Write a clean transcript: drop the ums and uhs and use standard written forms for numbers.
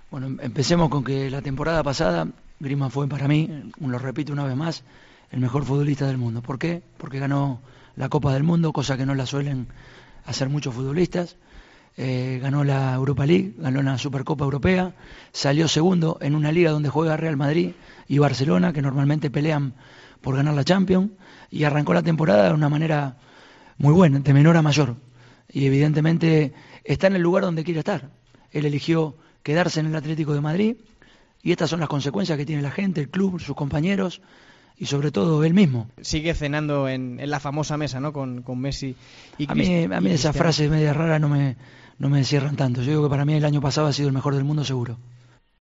Bueno, empecemos con que la temporada pasada Griezmann fue para mí, lo repito una vez más, el mejor futbolista del mundo. ¿Por qué? Porque ganó la Copa del Mundo, cosa que no la suelen hacer muchos futbolistas. Ganó la Europa League, ganó la Supercopa Europea, salió segundo en una liga donde juega Real Madrid y Barcelona, que normalmente pelean por ganar la Champions, y arrancó la temporada de una manera muy buena, de menor a mayor. Y evidentemente está en el lugar donde quiere estar. Él eligió quedarse en el Atlético de Madrid y estas son las consecuencias que tiene la gente, el club, sus compañeros y sobre todo él mismo. Sigue cenando en la famosa mesa, ¿no? Con Messi y a mí esas frases media raras no me cierran tanto. Yo digo que para mí el año pasado ha sido el mejor del mundo seguro.